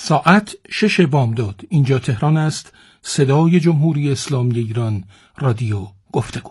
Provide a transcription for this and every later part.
ساعت 6 بامداد. اینجا تهران است. صدای جمهوری اسلامی ایران، رادیو گفتگو.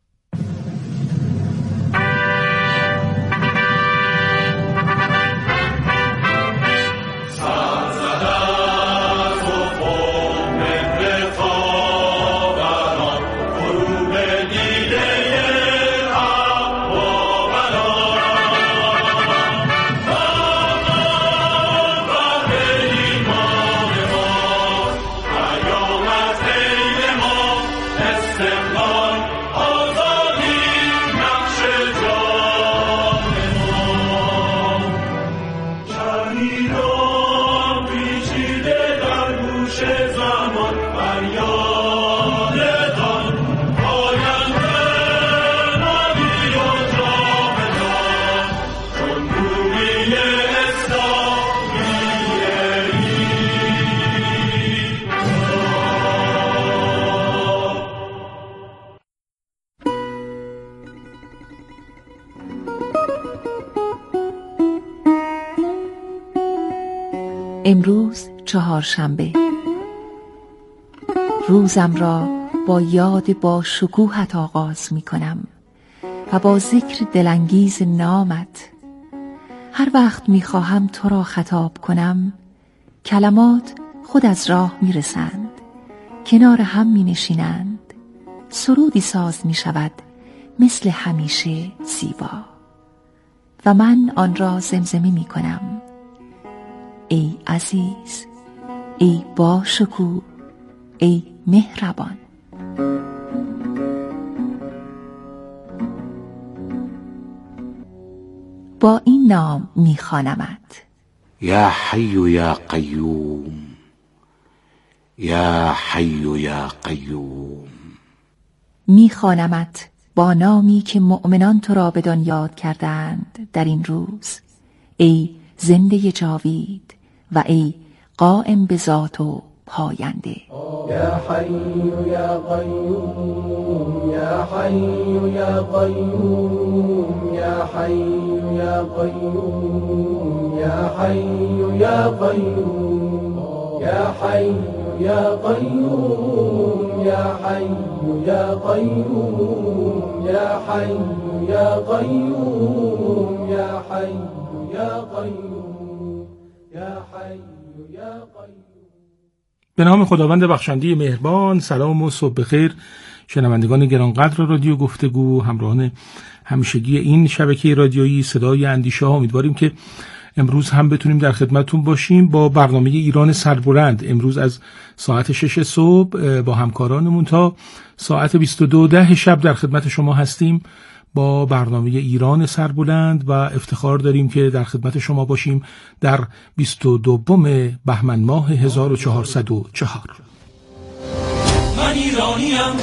امروز چهارشنبه. روزم را با یاد با شکوهت آغاز می کنم و با ذکر دلانگیز نامت. هر وقت می خواهم تو را خطاب کنم، کلمات خود از راه می رسند، کنار هم می نشینند، سرودی ساز می شود مثل همیشه زیبا و من آن را زمزمه می کنم. ای عزیز، ای با شکوه، ای مهربان. با این نام میخوانمت: یا حی یا قیوم، یا حی یا قیوم. میخوانمت با نامی که مؤمنان تو را بدان یاد کردند در این روز: ای زنده جاوید و ای قائم به ذات و پاینده. یا حی یا قیوم، یا حی یا قیوم، یا حی یا قیوم، یا حی یا قیوم، یا حی یا قیوم، یا حی یا قیوم، یا حی یا قیوم، یا حی یا قیوم، یا حی یا قیوم. به نام خداوند بخشنده مهربان. سلام و صبح بخیر شنوندگان گرانقدر رادیو گفتگو، همراهان همیشگی این شبکه رادیویی صدای اندیشه ها. امیدواریم که امروز هم بتونیم در خدمتتون باشیم با برنامه ایران سربلند. امروز از ساعت 6 صبح با همکارانمون تا ساعت 22:10 شب در خدمت شما هستیم با برنامه ایران سربلند و افتخار داریم که در خدمت شما باشیم در 22 بهمن ماه 1404. من ایرانیم.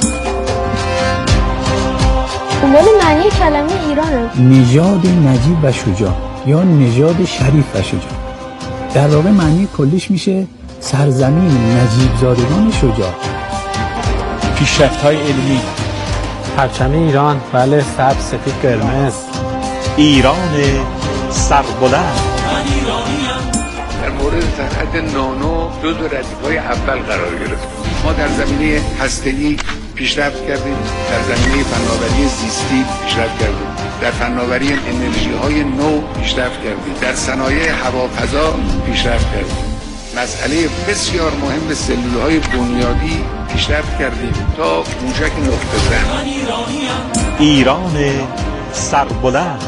دنبال معنی کلمه ایرانه. نژاد نجیب و شجاع یا نژاد شریف و شجاع. در واقع معنی کلیش میشه سرزمین نجیب زادگان شجاع. پیشرفت‌های علمی، پرچم ایران، بله، سبز، سفید، قرمز. ایران سربلند. من ایرانیم. در مورد صنعت نانو جزو ردیف‌های اول قرار گرفت. ما در زمینه هسته‌ای پیشرفت کردیم، در زمینه فناوری زیستی پیشرفت کردیم، در فناوری انرژی‌های نو پیشرفت کردیم، در صنایع هوافضا پیشرفت کردیم. مسئله بسیار مهم سلول‌های بنیادی پیشرفت کردیم تا موشک نقطه زن. من ایرانیم. ایران سربلند.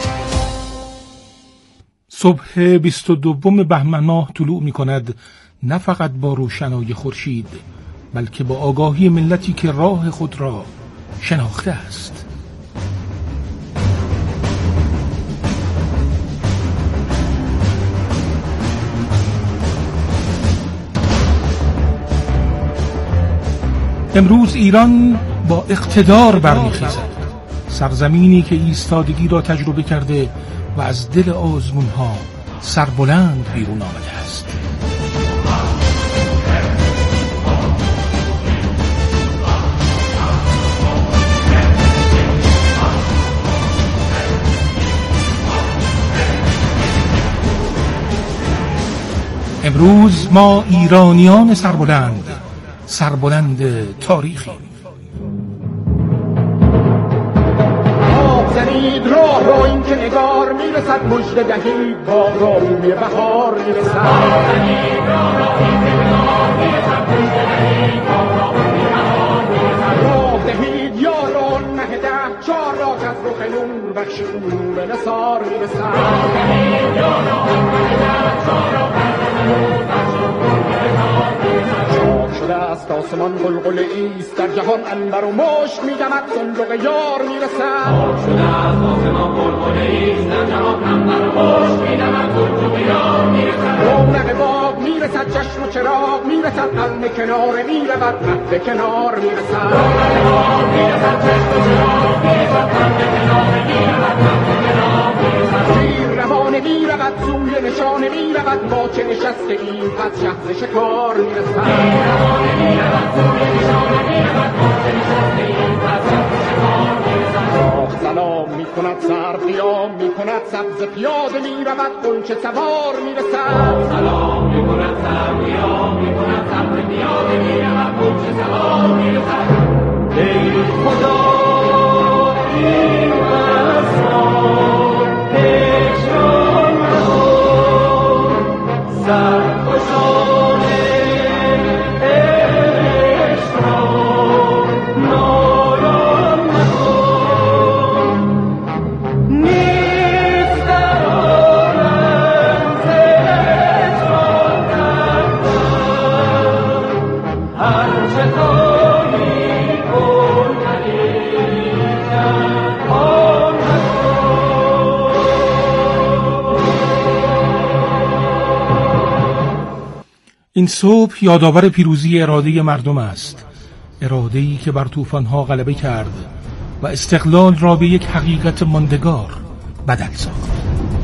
صبح 22 بهمن ماه طلوع می کند، نه فقط با روشنایی خورشید بلکه با آگاهی ملتی که راه خود را شناخته است. امروز ایران با اقتدار برمیخیزد، سرزمینی که ایستادگی را تجربه کرده و از دل آزمونها سربلند بیرون آمده است. امروز ما ایرانیان سربلند تاریخی. زنید راه رو این که نگار میرسد، مژده دهید تا راهی بهار میرسد. زنید راه رو این که نگار میرسد، مژده دهید تا راهی بهار میرسد. راه دهید یاران مه ده چار را که از رخ نور بخش نور نثار میرسد. راه دهید یاران مه ده چار را که از رخ نور بخش نور نثار میرسد. شاه شده است آسمان قلقله ایست، در جهان عنبر و مشک میدمد صندوق یار میرسد. شاه شده است آسمان قلقله ایست، در جهان عنبر و مشک میدمد صندوق یار میرسد. رونق باغ میرسد، چشم و چراغ میرسد، قلم کناره میرود، مهد کنار میرسد. رونق باغ میرسد، چشم و چراغ میرسد، قلم کناره میرود، مهد کنار میرسد. شیر روانه میرود، سوی نشانه میرود، ما چه نشسته ایم پس شهر شکار میرسد. شیر روانه میرود، سوی نشانه میرود، ما چه نشسته ایم پس شهر شکار میرسد. شاه سلام میکند، سر قیام میکند، سبز پیاده میرود، غنچه سوار میرسد. سلام میکند، سر قیام میکند، سبز پیاده میرود، غنچه سوار میرسد. ای خدا این اسرار هجران مکن، سرخوشان عشق را نالان مکن. نیست در عالم ز هجران کردن، هرچه خواهی کن ولیکن آن این صبح یادآور پیروزی اراده مردم است، اراده‌ای که بر طوفان‌ها غلبه کرد و استقلال را به یک حقیقت ماندگار بدل ساخت.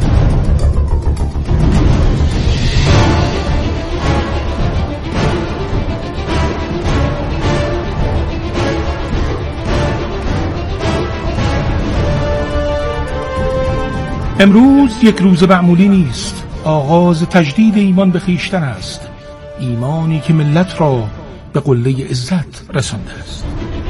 امروز یک روز معمولی نیست، آغاز تجدید ایمان به خویشتن است، ایمانی که ملت را به قله عزت رسانده است.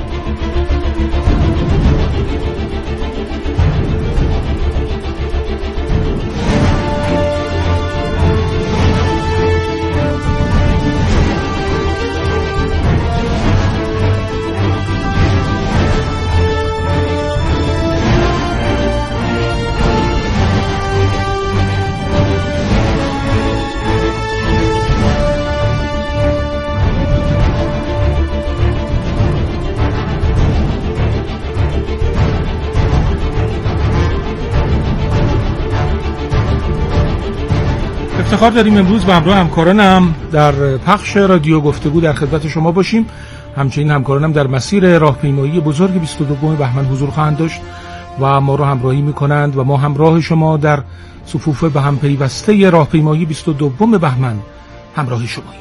افتخار داریم امروز به همراه همکارانم در پخش رادیو گفتگو در خدمت شما باشیم. همچنین همکارانم در مسیر راهپیمایی بزرگ 22 بهمن حضور خواهند داشت و ما را همراهی می‌کنند و ما همراه شما در صفوف به هم پیوسته راهپیمایی 22 بهمن همراه شماییم.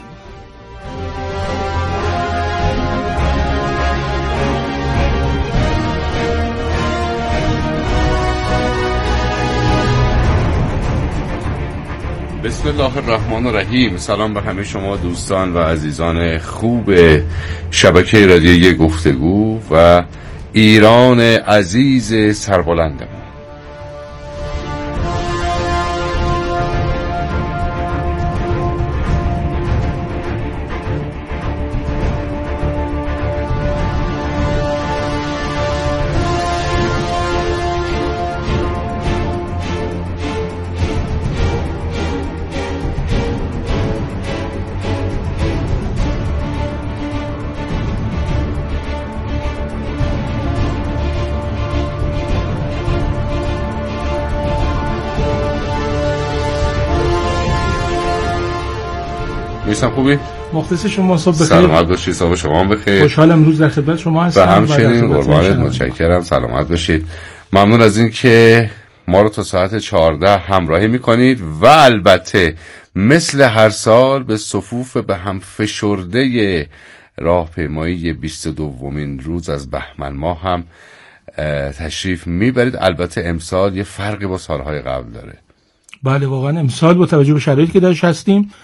بسم الله الرحمن الرحیم. سلام بر همه شما دوستان و عزیزان خوب شبکه رادیویی گفتگو و ایران عزیز سربلندم. میسم خوبی؟ مخلص شما، صبح بخیر. سلامت باشید، صبح شما هم بخیر. خوشحالم امروز در خدمت شما هستم. و همچنین قربانت، متشکرم. سلامت باشید. ممنون از این که ما رو تا ساعت 14 همراهی میکنید و البته مثل هر سال به صفوف به هم فشرده راهپیمایی 22مین روز از بهمن ماه هم تشریف میبرید. البته امسال یه فرقی با سالهای قبل داره. بله واقعا امسال با توجه به شرایطی که درش هستیم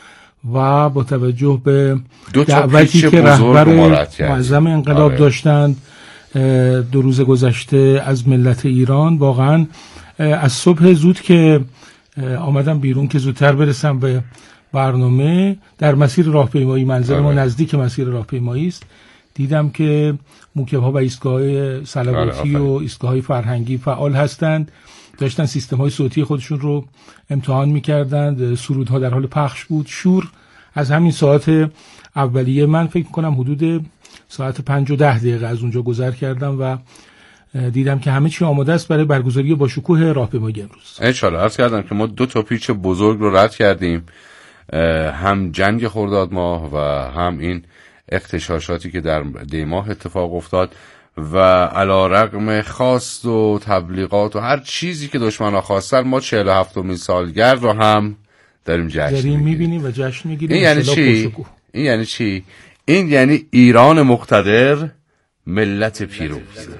و با توجه به دعوتی که رهبر معظم انقلاب داشتند 2 روز گذشته از ملت ایران، واقعا از صبح زود که آمدم بیرون که زودتر برسم به برنامه، در مسیر راهپیمایی، منزل ما نزدیک مسیر راهپیمایی است، دیدم که موکب‌ها و ایستگاه‌های صلواتی و ایستگاه‌های فرهنگی فعال هستند، داشتن سیستم‌های صوتی خودشون رو امتحان می‌کردند، سرودها در حال پخش بود. شور از همین ساعت اولیه، من فکر می‌کنم حدود ساعت 5 و 10 دقیقه از اونجا گذر کردم و دیدم که همه چی آماده است برای برگزاری با شکوه راهپیمایی امروز. انشالله. عرض کردم که ما 2 تا پیچ بزرگ رو رد کردیم، هم جنگ خرداد ماه و هم این اغتشاشاتی که در دیماه اتفاق افتاد و علیرغم خواست و تبلیغات و هر چیزی که دشمن‌ها خواستن، ما 47مین سالگرد رو هم داریم جشن می‌بینیم و جشن می‌گیریم. این یعنی چی؟ این یعنی چی؟ این یعنی ایران مقتدر، ملت پیروز.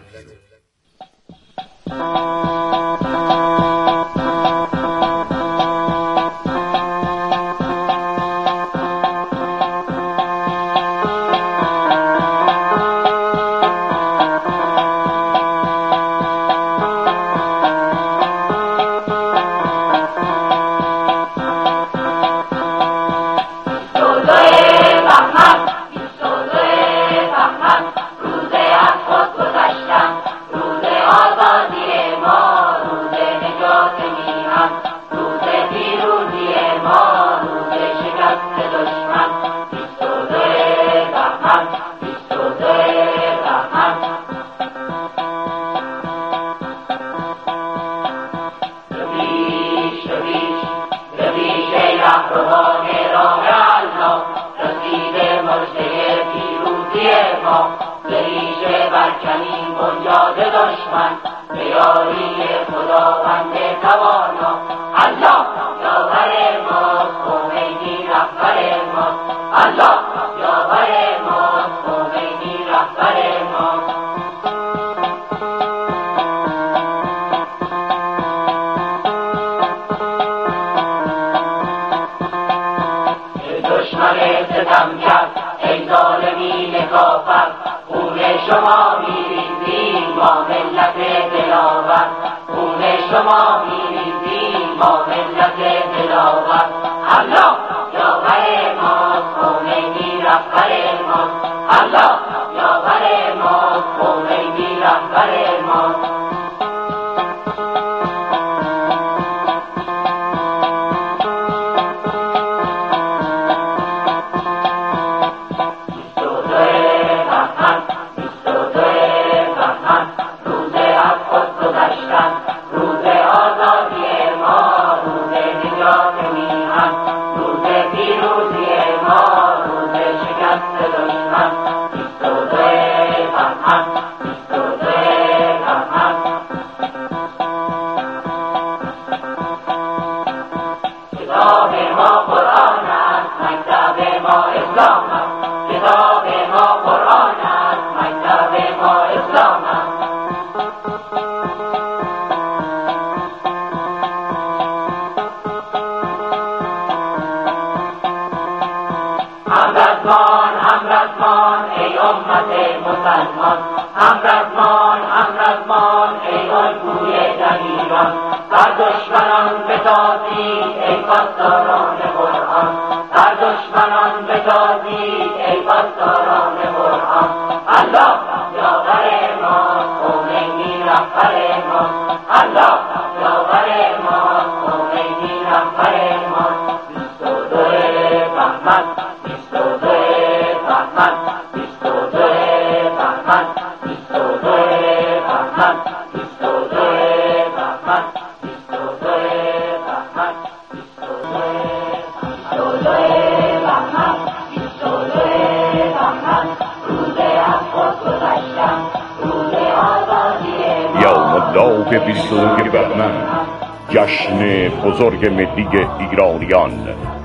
جشن بزرگ ملی ایرانیان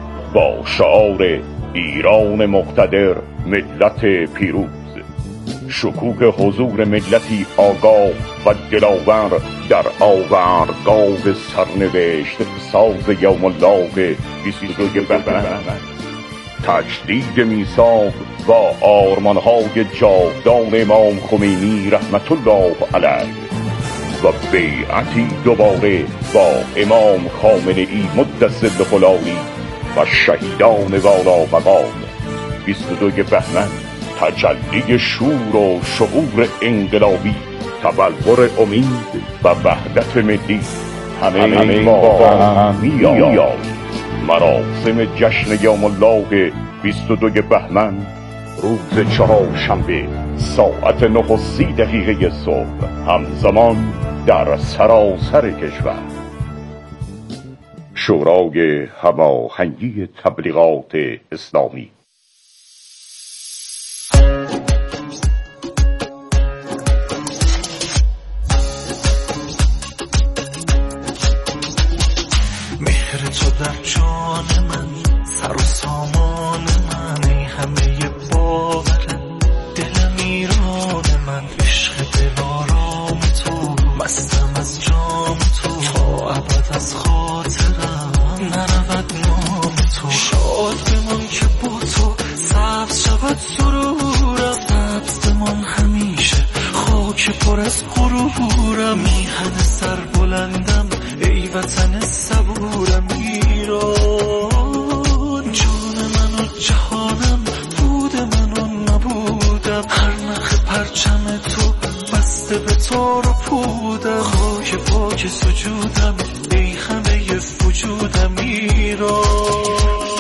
با شعار ایران مقتدر، ملت پیروز، شکوه حضور ملتی آگاه و دلاور در آوردگاه سرنوشت ساز یوم الله 22 بهمن تجدید میثاق با آرمانهای جاودان امام خمینی رحمت الله علیه و بیعتی دوباره با امام خامنه‌ای مدثر خلالی و شهیدان والا مقام. 22 بهمن تجلی شور و شعور انقلابی، تبلور امید و وحدت ملی. همه با هم می‌آییم. مراسم جشن یوم الله 22 بهمن روز چهارشنبه ساعت 9:30 صبح، همزمان در سراسر کشور. شورای هماهنگی تبلیغات اسلامی. مهر تو در جان من، سر و سامان من، ای همه باورم، دلم ایران من، عشق دلارام تو، مستم از جام تو، تا ابد از خاطرم نرود نام تو. شاد بمان که با تو سبز شود سرورم، سبز بمان همیشه خاک پر از غرورم. میهن سر بلندم ای وطن صبورم ایران، جان من و جهانم، بود من و نبودم، هر نخ پرچم تو بسته به تار و پودم. خاک پاک سجودم ای همه وجودم ایران.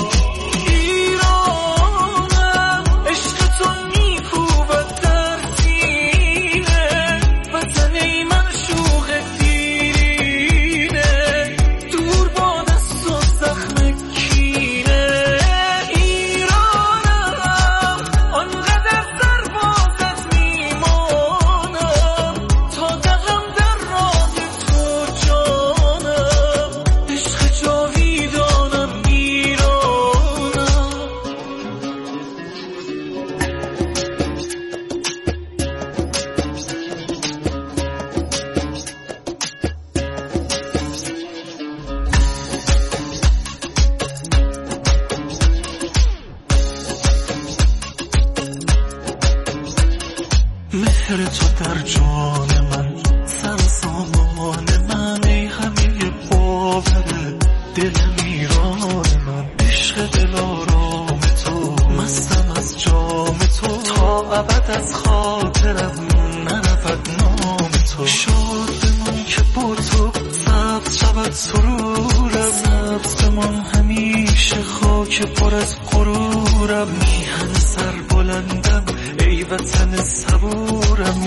مهر تو در جان من، سر سامان من، ای همه باور دلم ایران من، عشق دلارام تو، مستم از جام تو، تا ابد از خاطرم نرود نام تو. شاد بمان که با تو سبز شود سرورم، سبز بمان همیشه خاک پر از غرورم. میهن سر بلندم ای وطن صبورم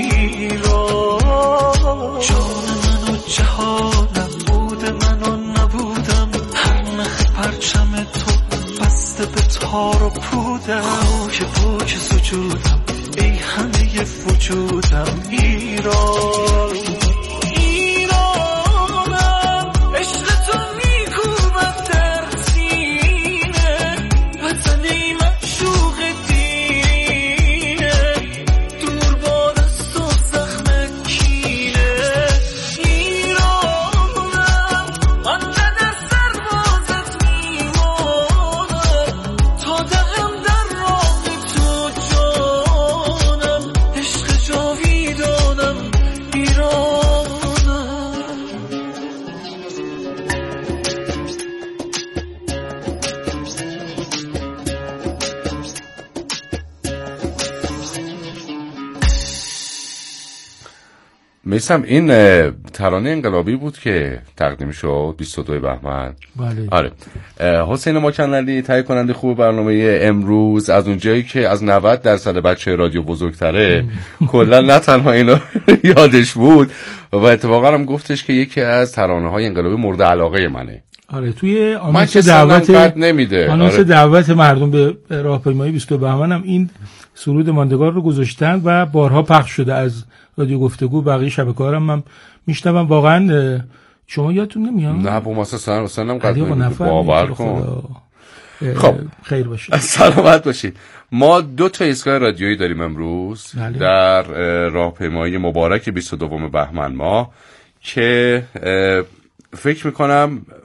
ایران، جان من و جهانم، بود من و نبودم، هر نخ پرچم تو بسته به تار و پودم. خاک پاک سجودم ای همه وجودم ایران. میسم این ترانه انقلابی بود که تقدیم شد 22 بهمن. بله. آره. حسین ماکنعلی تهیه کننده خوب برنامه امروز، از اونجایی که از 90% بچه رادیو بزرگتره کلا نه تنها اینا یادش بود و اتفاقا هم گفتش که یکی از ترانه‌های انقلابی مورد علاقه منه. آره توی آموزش دعوت نمیده. آره. دعوت مردم به راهپیمایی 22 بهمن هم این سرود ماندگار رو گذاشتن و بارها پخش شده از رادیو گفتگو، بقیه شبکه‌ها هم میشنوم. واقعا شما یادتون نمیاد؟ نه با مثلا سنم قدیم باور کن. خب خیر باشید، سلامت باشید. ما 2 تا ایستگاه رادیویی داریم امروز در راهپیمایی مبارک 22 بهمن ما که فکر میکنم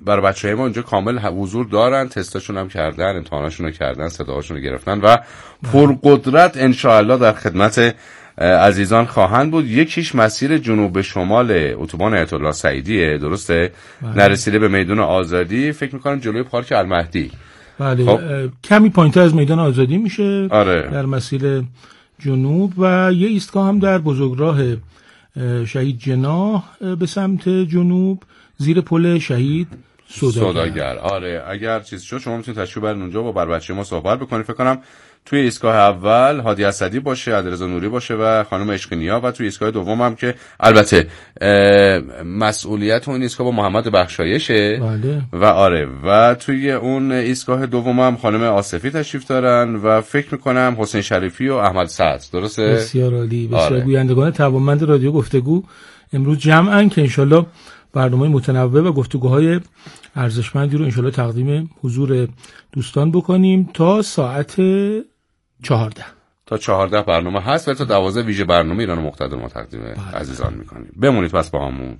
برای بچه‌های ما اونجا کامل حضور دارن، تستاشون هم کردن، امتحاناشون رو کردن، صداهاشون رو گرفتن و پرقدرت انشاءالله در خدمت عزیزان خواهند بود. یکیش مسیر جنوب شمال اتوبان آیت الله سعیدیه، درسته؟ نرسیده به میدان آزادی، فکر می‌کنم جلوی پارک المهدی. بله خب. کمی پایین‌تر از میدان آزادی میشه. آره. در مسیر جنوب و یه ایستگاه هم در بزرگراه شهید جناح به سمت جنوب زیر پل شهید سوداگر. آره، اگر چیز شد شما میتونید تشریف برین اونجا با بچه ما صحبت بکنید. فکر کنم توی ایستگاه اول هادی اسدی باشه، علیرضا نوری باشه و خانم عشقینیا، و توی ایستگاه دوم هم که البته مسئولیت اون ایستگاه با محمد بخشایشه. بله. و آره، و توی اون ایستگاه دوم هم خانم آصفی تشریف دارن و فکر میکنم حسین شریفی و احمد سعد، درسته؟ بسیار عالی. بسیار گویندگان توانمند رادیو گفتگو امروز جمعن که انشالله برنامه متنوع و گفتگوهای ارزشمندی رو انشالله تقدیم حضور دوستان بکنیم تا ساعت 14. تا 14 برنامه هست و تا 12 ویژه برنامه ایران مقتدر ما تقدیم عزیزان میکنیم. بمونید پس با همون.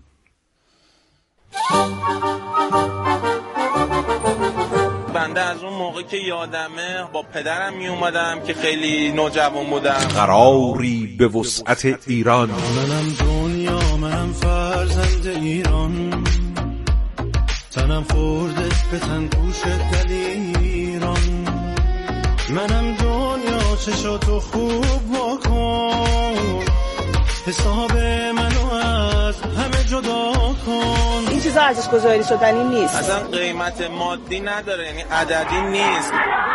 بنده از اون موقع که یادمه با پدرم می اومدم که خیلی نوجوان بودم. قراری به وسعت ایران. منم دنیا، منم فرزند ایران، تنم خورده به تن پوش دلیران. منم دنیا، چشاتو خوب واکن، حساب منو از همه جدا کن. این چیزا ارزش گذاری شدنی نیست، اصلا قیمت مادی نداره، یعنی عددی نیست.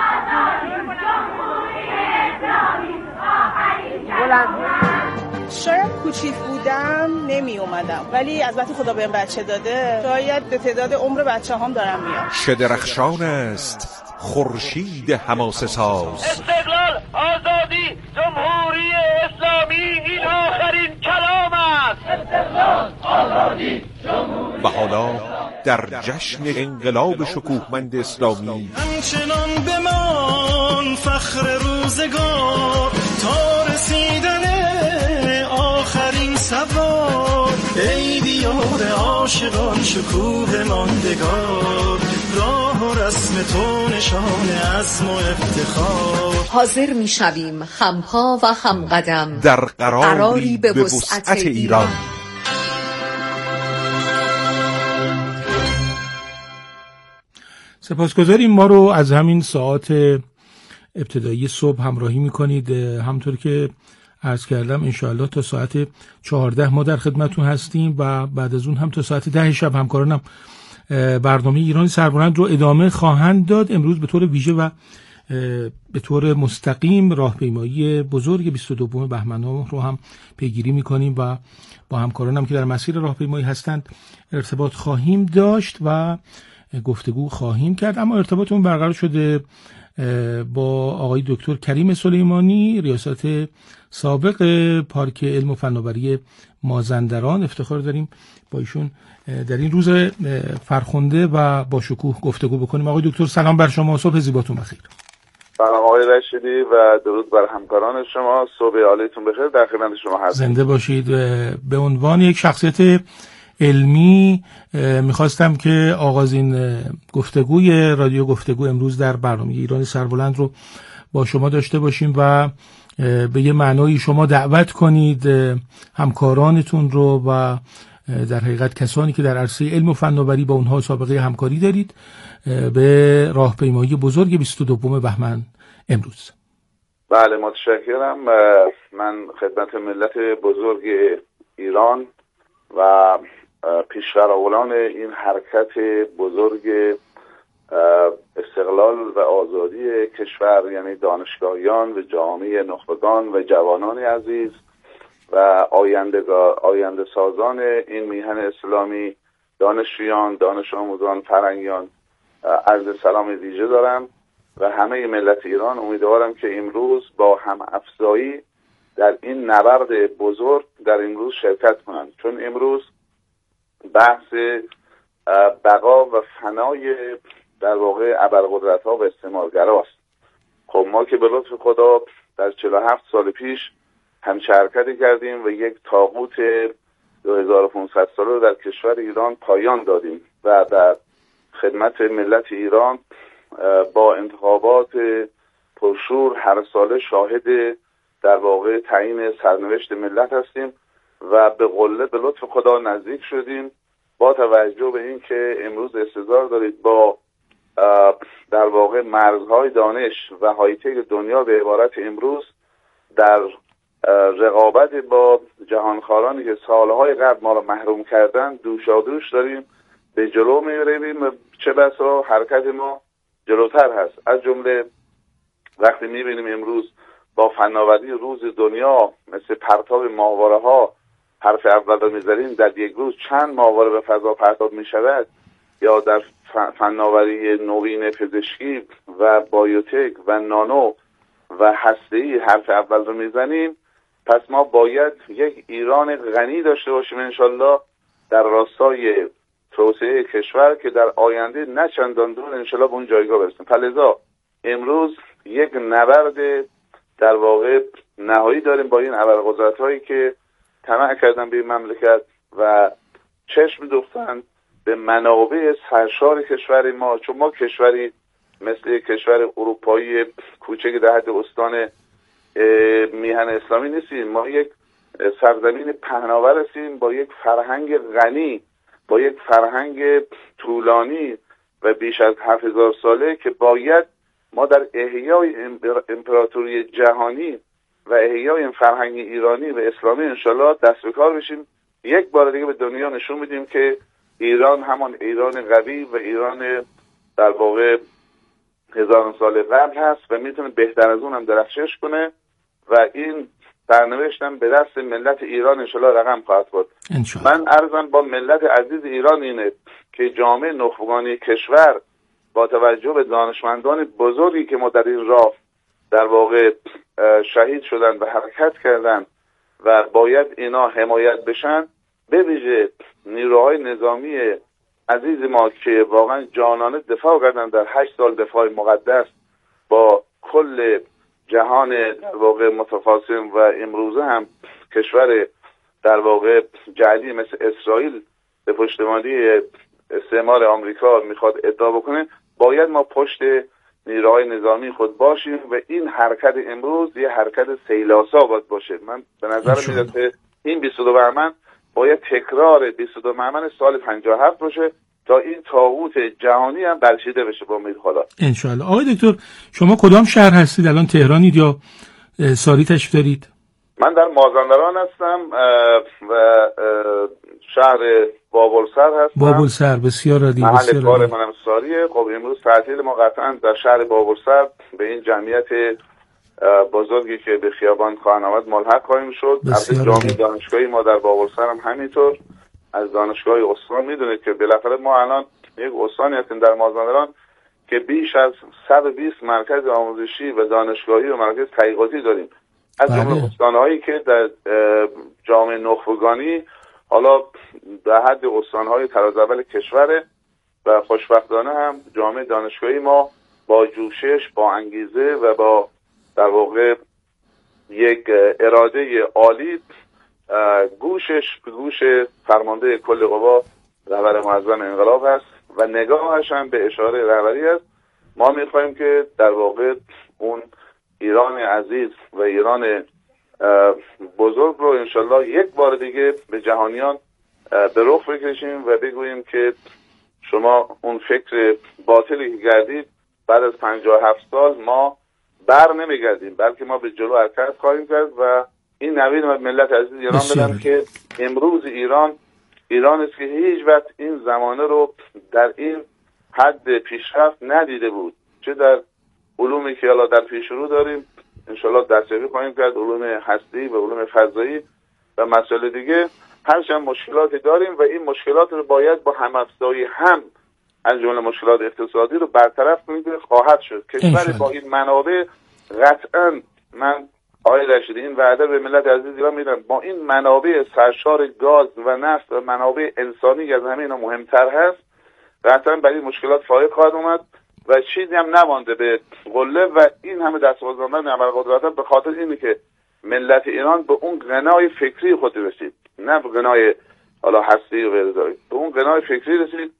شاید کوچیک بودم نمی اومدم، ولی از وقتی خدا بهم بچه داده شاید به تعداد عمر بچه هم دارم میام. شدرخشان است خورشید حماسه ساز. استقلال، آزادی، جمهوری اسلامی، این آخرین کلام است. استقلال، آزادی، جمهوری. و حالا در جشن انقلاب شکوهمند اسلامی همچنان بمان فخر روزگار تا رسیدن آخرین سوار. ای دیار عاشقان شکوه ماندگار، راه و رسم تو نشان عزم و افتخار. حاضر می شویم خمپا و خمقدم در قراری به وسعت ایران. سپاسگزاریم ما رو از همین ساعات ابتدایی صبح همراهی میکنید. همطور که عرض کردم انشاءالله تا ساعت 14 ما در خدمتون هستیم و بعد از اون هم تا ساعت 10 شب همکارانم برنامه ایران سربلند رو ادامه خواهند داد. امروز به طور ویژه و به طور مستقیم راهپیمایی بزرگ 22 بهمن رو هم پیگیری میکنیم و با همکارانم که در مسیر راهپیمایی هستند ارتباط خواهیم داشت و گفتگو خواهیم کرد. اما ارتباطمون برقرار شده با آقای دکتر کریم سلیمانی، ریاست سابق پارک علم و فناوری مازندران. افتخار داریم با ایشون در این روز فرخنده و با شکوه گفتگو بکنیم. آقای دکتر سلام بر شما، صبح زیباتون بخیر. سلام آقای رشیدی و درود بر همکاران شما، صبح عالیتون بخیر. در خدمت شما هستم. زنده باشید. به عنوان یک شخصیت علمی میخواستم که آغازین گفتگوی رادیو گفتگو امروز در برنامه ایران سربلند رو با شما داشته باشیم و به یه معنایی شما دعوت کنید همکارانتون رو و در حقیقت کسانی که در عرصه علم و فناوری با اونها سابقه همکاری دارید به راهپیمایی بزرگ 22 بهمن امروز. بله متشکرم. من خدمت ملت بزرگ ایران و پیشقراولان این حرکت بزرگ استقلال و آزادی کشور، یعنی دانشگاهیان و جامعه نخبگان و جوانان عزیز و آینده سازان این میهن اسلامی، دانشجویان، دانش آموزان، فرهنگیان، عرض سلام ویژه دارم و همه ملت ایران. امیدوارم که امروز با هم افزایی در این نبرد بزرگ در امروز شرکت کنند، چون امروز بحث بقا و فنای در واقع ابرقدرت‌ها و استعمارگراست. خب ما که به لطف خدا در 47 سال پیش همچه حرکتی کردیم و یک طاغوت 2500 ساله رو در کشور ایران پایان دادیم و در خدمت ملت ایران با انتخابات پرشور هر ساله شاهد در واقع تعیین سرنوشت ملت هستیم و به قله به لطف خدا نزدیک شدیم. با توجه به این که امروز استظهار دارید با در واقع مرزهای دانش و هایتک دنیا به عبارت امروز در رقابت با جهانخوارانی که سالهای قبل ما را محروم کردن دوشادوش داریم به جلو می‌رویم، چه بسا حرکت ما جلوتر هست. از جمله وقتی می‌بینیم امروز با فناوری روز دنیا مثل پرتاب ماهواره‌ها حرف اول رو می‌ذاریم، در یک روز چند ماهواره به فضا پرتاب می‌شود، یا در فناوری نوین پزشکی و بایوتک و نانو و هسته‌ای حرف اول رو می‌زنیم. پس ما باید یک ایران غنی داشته باشیم انشالله در راستای توسعه کشور که در آینده نه چندان دور انشالله به اون جایگاه برسیم. فلذا امروز یک نبرد در واقع نهایی داریم با این ابرقدرت‌هایی که طمع کردن به این مملکت و چشم دوختن به منابع سرشار کشور ما، چون ما کشوری مثل کشور اروپایی کوچک در حد استان میهن اسلامی نیستیم. ما یک سرزمین پهناور هستیم با یک فرهنگ غنی، با یک فرهنگ طولانی و بیش از 7000 ساله که باید ما در احیای امپراتوری جهانی و احیای این فرهنگ ایرانی و اسلامی انشالله دست به کار بشیم. یک بار دیگه به دنیا نشون میدیم که ایران همان ایران قوی و ایران در واقع هزاران سال قبل هست و میتونه بهتر از اون هم درخشش کنه و این سرنوشت هم به دست ملت ایران انشالله رقم خواهد خورد. من عرضم با ملت عزیز ایران اینه که جامعه نخبگانی کشور با توجه به دانشمندان بزرگی که ما در این راه در واقع شهید شدن و حرکت کردن و باید اینا حمایت بشن، به ویژه نیروهای نظامی عزیز ما که واقعا جانانه دفاع کردن در 8 سال دفاع مقدس با کل جهان در واقع متخاصم و امروزه هم کشور در واقع جعلی مثل اسرائیل به پشتیبانی استعمار آمریکا میخواد ادعا بکنه، باید ما پشت نیروهای نظامی خود باشیم و این حرکت امروز یه حرکت سیلاسا باید باشه. من به نظر میاد که این 22 بهمن باید تکرار 22 بهمن سال 57 باشه تا این طاغوت جهانی هم برچیده بشه با امید خدا ان شاء الله. آقای دکتر شما کدام شهر هستید الان؟ تهرانید یا ساری تشریف دارید؟ من در مازندران هستم و شهر بابلسر هستم. بابلسر بسیار عالی. محل کار منم ساریه. خب امروز تعطیل ما قطعا در شهر بابلسر به این جمعیت بزرگی که به خیابان خواهند آمد ملحق خواهیم شد. از جامعه دانشگاهی ما در بابلسر هم همینطور، از دانشگاه استان میدونید که بالاخره ما الان یک استانی هستیم در مازندران که بیش از 120 مرکز آموزشی و دانشگاهی و مرکز تحقیقاتی داریم، از جمله استانهایی که در جامعه نخبگانی حالا در حد استانهای تراز اول کشوره و خوشبختانه هم جامعه دانشگاهی ما با جوشش، با انگیزه و با در واقع یک اراده عالی گوشش به گوش فرمانده کل قوا رهبر معظم انقلاب هست و نگاهش هم به اشاره رهبری است. ما میخوایم که در واقع اون ایران عزیز و ایران بزرگ رو انشالله یک بار دیگه به جهانیان به رخ بکشیم و بگوییم که شما اون فکر باطلی که کردید بعد از 57 سال ما بر نمیگردیم، بلکه ما به جلو حرکت خواهیم کرد و این نوید ملت عزیز ایران بدم که امروز ایران است که هیچ وقت این زمانه رو در این حد پیشرفت ندیده بود، چه در علومی که حالا در پیش رو داریم انشالله دستیابی خواهیم کرد، علوم هستی و علوم فضایی و مسائل دیگه، هرچند مشکلاتی داریم و این مشکلات رو باید با هم‌افزایی هم از جمله مشکلات اقتصادی رو برطرف کنید خواهد شد. کشور با این منابع قطعا من آقای رشیدی این وعده به ملت عزیز ایران میدم، با این منابع سرشار گاز و نفت و منابع انسانی از همه اینا مهمتر هست، قطعا برای مشکلات فائق خواهد اومد و چیزی هم نمانده به قله و این همه دستاوردان ابرقدرت به خاطر اینه که ملت ایران به اون غنای فکری خود رسید، نه به غنای حالا هستی و غیره، به اون غنای فکری رسید